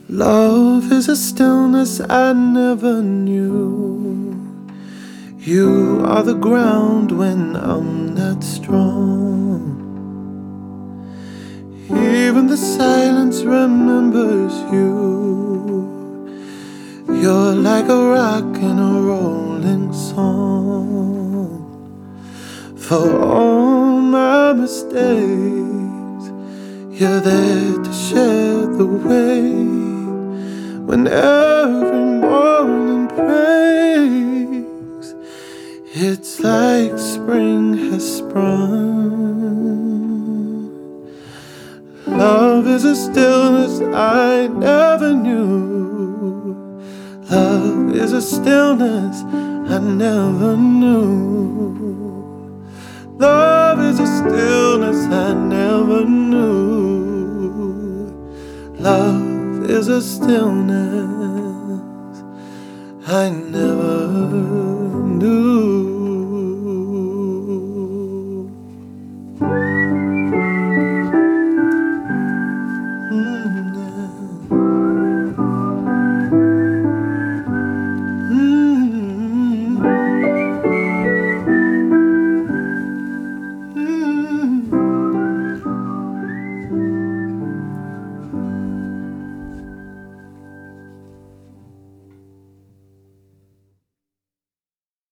Love is a stillness I never knew. You are the ground when I'm not strong. Even the silence remembers you. You're like a rock in a rolling song. For all my mistakes, you're there to share the weight. When every morning breaks, it's like spring has sprung. Love is a stillness I never knew. Love is a stillness I never knew. Love is a stillness I never knew. Love is a stillness I never